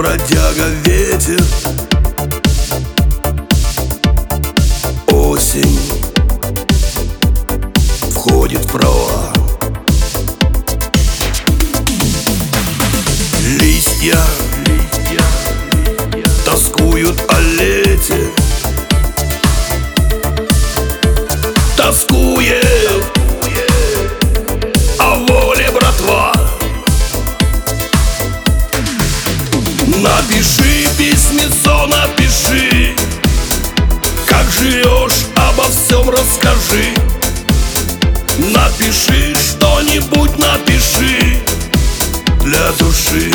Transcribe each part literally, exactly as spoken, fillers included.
бродяга ветер. Осень входит в права. Листья, листья, листья тоскуют о лете. Тоскует о воле братва. Напиши письмецо, напиши, как живешь, обо всем расскажи. Напиши что-нибудь, напиши для души.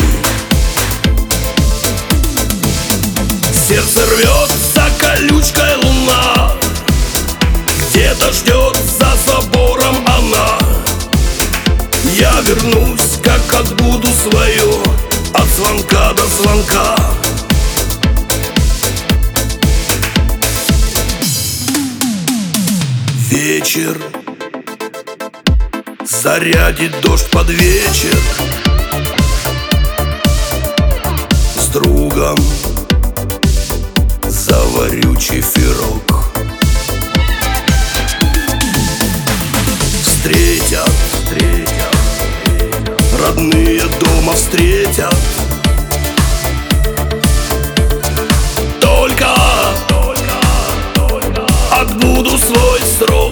Сердце рвется колючкой луна, где-то ждет за забором она. Я вернусь, как отбуду свое, от звонка до звонка. Вечер зарядит дождь под вечер. С другом заварю чефирок. Встретят, встретят, родные дома встретят. Только, только, только отбуду свой срок.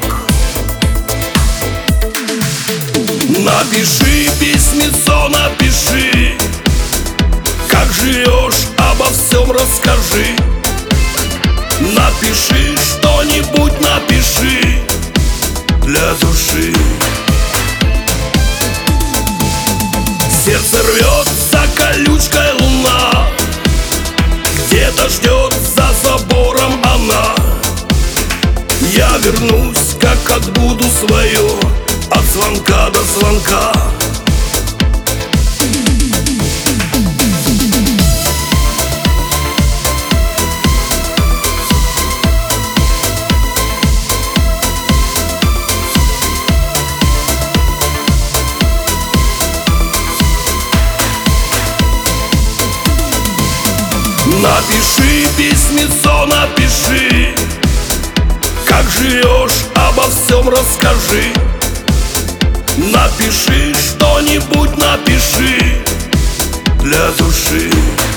Напиши письмецо, напиши, как живешь, обо всем расскажи. Напиши что-нибудь, напиши для души. Сердце рвется колючкой луна, где-то ждет за забором она. Я вернусь, как отбуду свое, от звонка до звонка. Напиши письмецо, напиши, как живешь, обо всем расскажи. Напиши что-нибудь, напиши для души.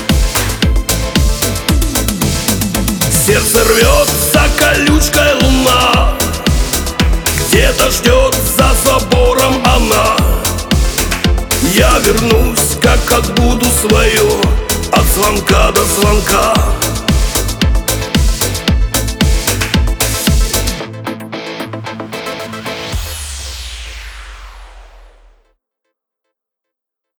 Сердце рвется колючкой луна, где-то ждет за забором она. Я вернусь, как отбуду свое, от звонка до звонка.